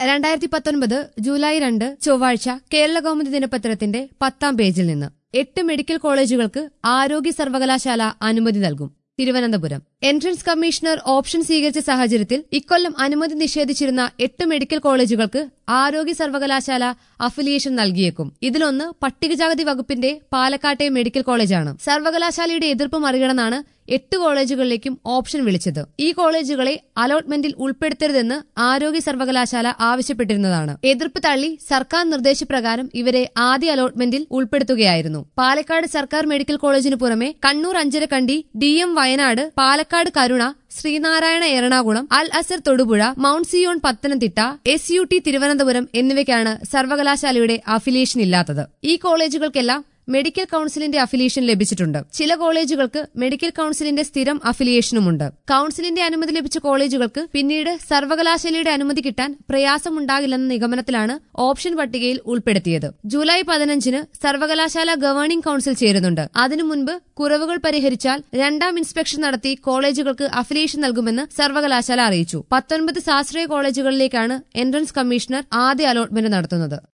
2019 July 2 ചൊവ്വാഴ്ച കേരള കൗമുദി ദിനപത്രത്തിന്റെ 10ാം പേജിൽ നിന്ന് 8 മെഡിക്കൽ കോളേജുകൾക്ക് ആരോഗ്യ സർവകലാശാല അനുമതി നൽകും. തിരുവനന്തപുരം എൻട്രൻസ് കമ്മീഷണർ ഓപ്ഷൻ സ്വീകരിച്ച സാഹചര്യത്തിൽ ഇക്കൊല്ലം അനുമതി നിഷേധിച്ചിരുന്ന 8 മെഡിക്കൽ കോളേജുകൾക്ക് ആരോഗ്യ സർവകലാശാല അഫിലിയേഷൻ നൽകിയേക്കും. ഇതിലൊന്ന് പട്ടികജാതി വകുപ്പിന്റെ പാലക്കാട്ടെ മെഡിക്കൽ കോളേജാണ്. സർവകലാശാലയുടെ എതിർപ്പ് മറികടന്നാണ് 8 കോളേജുകളിലേക്കും ഓപ്ഷൻ വിളിച്ചത്. ഈ കോളേജുകളെ അലോട്ട്മെന്റിൽ ഉൾപ്പെടുത്തരുതെന്ന് ആരോഗ്യ സർവകലാശാല ആവശ്യപ്പെട്ടിരുന്നതാണ്. എതിർപ്പ് തള്ളി സർക്കാർ നിർദ്ദേശപ്രകാരം ഇവരെ ആദ്യ അലോട്ട്മെന്റിൽ ഉൾപ്പെടുത്തുകയായിരുന്നു. പാലക്കാട് സർക്കാർ മെഡിക്കൽ കോളേജിനു പുറമെ Kannur Anjarakandy, DM Wayanad, Palakkad Karuna, Sreenarayana Ernakulam, Al Azhar Thodupuzha, Mount Zion Pathanamthitta, SUT Thiruvananthapuram എന്നിവയ്ക്കാണ് സർവകലാശാലയുടെ അഫിലിയേഷൻ ഇല്ലാത്തത്. ഈ കോളേജുകൾക്കെല്ലാം മെഡിക്കൽ കൌൺസിലിന്റെ അഫിലിയേഷൻ ലഭിച്ചിട്ടുണ്ട്. ചില കോളേജുകൾക്ക് മെഡിക്കൽ കൌൺസിലിന്റെ സ്ഥിരം അഫിലിയേഷനുമുണ്ട്. കൌൺസിലിന്റെ അനുമതി ലഭിച്ച കോളേജുകൾക്ക് പിന്നീട് സർവകലാശാലയുടെ അനുമതി കിട്ടാൻ പ്രയാസമുണ്ടാകില്ലെന്ന നിഗമനത്തിലാണ് ഓപ്ഷൻ പട്ടികയിൽ ഉൾപ്പെടുത്തിയത്. ജൂലൈ 15-ന് സർവകലാശാല ഗവേണിംഗ് കൌൺസിൽ ചേരുന്നുണ്ട്. അതിനു മുൻപ് കുറവുകൾ പരിഹരിച്ചാൽ 2ാം ഇൻസ്പെക്ഷൻ നടത്തി കോളേജുകൾക്ക് അഫിലിയേഷൻ നൽകുമെന്ന് സർവകലാശാല അറിയിച്ചു. 19 സ്വാശ്രയ കോളേജുകളിലേക്കാണ് എൻട്രൻസ് കമ്മീഷണർ ആദ്യ അലോട്ട്മെന്റ് നടത്തുന്നത്.